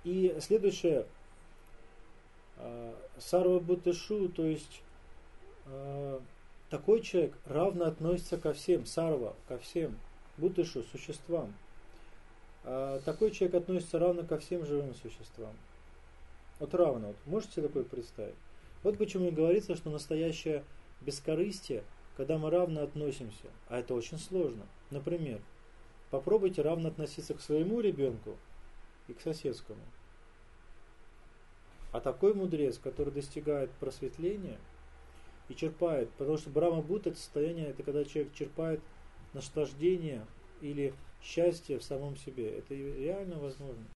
И следующее, сарва бутышу, то есть такой человек равно относится ко всем, сарва, ко всем, бутышу, существам. Такой человек относится равно ко всем живым существам. Вот равно. Вот можете себе такое представить? Вот почему и говорится, что настоящее бескорыстие, когда мы равно относимся, а это очень сложно. Например, попробуйте равно относиться к своему ребенку и к соседскому. А такой мудрец, который достигает просветления и черпает, потому что Брахма-бут это состояние, это когда человек черпает наслаждение или счастье в самом себе. Это реально возможно.